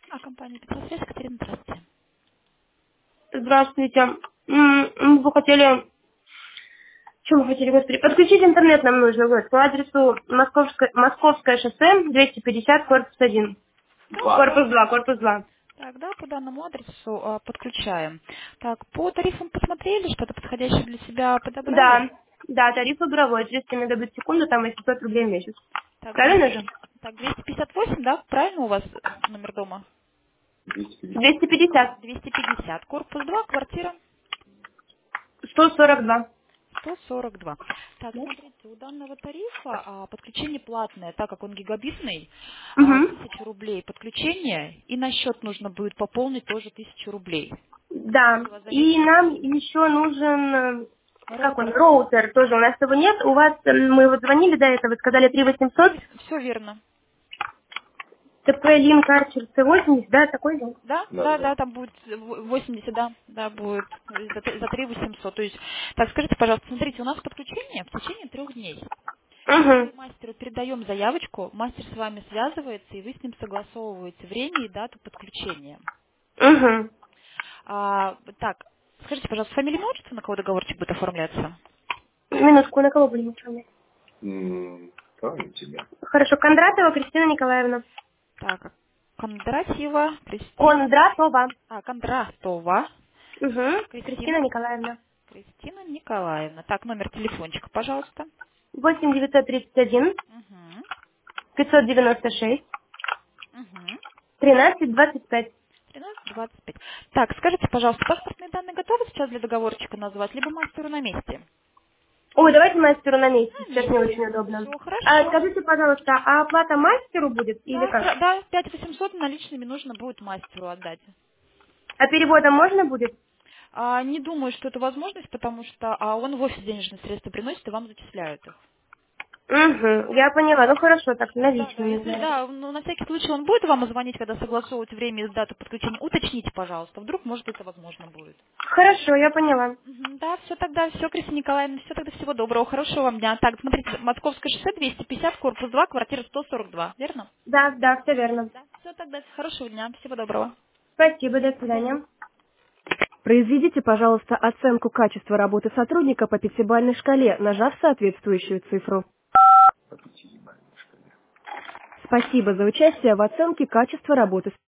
Компания «Петросвязь», Катерина, здравствуйте. Здравствуйте. Мы бы хотели... Что мы хотели, господи? Подключить интернет нам нужно, вот, по адресу Московское шоссе, 250, корпус 1. Да, Корпус 2, корпус 2. тогда по данному адресу подключаем. Так, по тарифам посмотрели, что-то подходящее для себя подобрали? Да, да, тариф игровой, 200 мегабит в секунду, там 800 рублей в месяц. Так, Правильно же? так, 258, да? Правильно у вас номер дома? 250. 250. Корпус 2, квартира 142. 142. Так, смотрите, у данного тарифа подключение платное, так как он гигабитный, Угу. 1000 рублей подключение, и на счет нужно будет пополнить тоже 1000 рублей. Да, и Зависит нам еще нужен, как он, роутер. роутер тоже. У нас его нет. У вас, мы вот звонили до этого, сказали 3800. Все верно. ТП Линк Арчер Ц80, да, такой же? Да, да, да, там будет 80, да, да, будет за 3 800. То есть, так, скажите, пожалуйста, смотрите, у нас подключение в течение 3 дней. Угу, Мы мастеру передаем заявочку, мастер с вами связывается, и вы с ним согласовываете время и дату подключения. угу. Так, скажите, пожалуйста, фамилия, имя, отчество, на кого договорчик будет оформляться? Минутку, на кого будем оформлять? Правильно тебя. Хорошо, Кондратова Кристина Николаевна. Так, Кондратьева, Кристина, Кондратова. Кондратова, Угу, Кристина Кристина, Николаевна. Кристина Николаевна. Так, номер телефончика, пожалуйста. 8931 Угу. 596 Угу. 1325. 13:25. Так, скажите, пожалуйста, паспортные данные готовы сейчас для договорчика назвать, либо мастеру на месте? Ой, давайте мастеру на месте, На сейчас не очень месте. удобно. Все А хорошо. скажите, пожалуйста, а оплата мастеру будет или Да, как? да, 5800 наличными нужно будет мастеру отдать. А переводом можно будет? Не думаю, что это возможность, потому что он в офис денежные средства приносит и вам зачисляют их. Угу, я поняла. Ну хорошо, так Да, да, наличными, если значит. да, ну, на всякий случай он будет вам звонить, когда согласовывать время и дату подключения. Уточните, пожалуйста, вдруг, может, это возможно будет. Хорошо, я поняла. Да, все тогда, все, Кристина Николаевна, все тогда, всего доброго, хорошего вам дня. Так, смотрите, Московское шоссе 250, корпус 2, квартира 142, верно? Да, да, все верно. Да, все тогда, хорошего дня, всего доброго. Спасибо, до До свидания. свидания. Произведите, пожалуйста, оценку качества работы сотрудника по пятибалльной шкале, нажав соответствующую цифру. По 5 шкале. Спасибо за участие в оценке качества работы